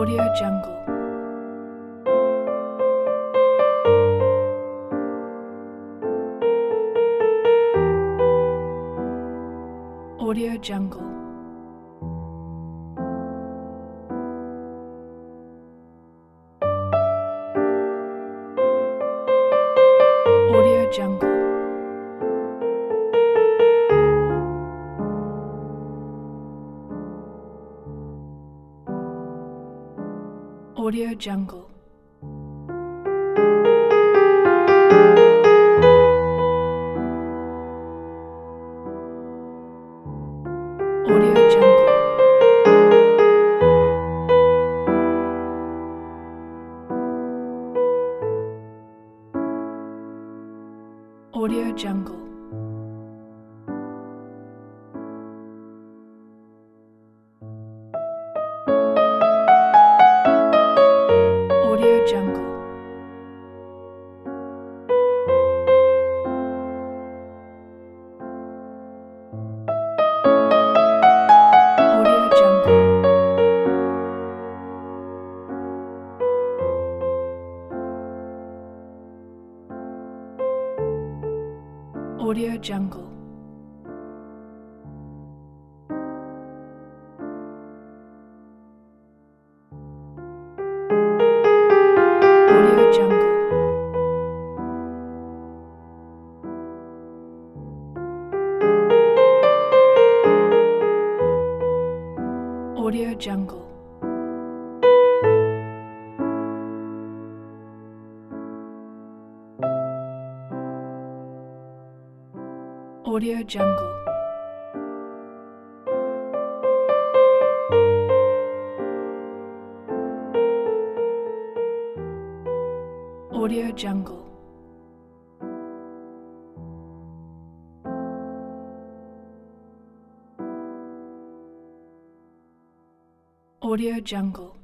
Audio Jungle. Audio Jungle. Audio Jungle. Audio Jungle. Audio Jungle. Audio Jungle. Audio Jungle. Audio Jungle. Audio Jungle. Audio Jungle. Audio Jungle. Audio Jungle. Audio Jungle. Audio Jungle.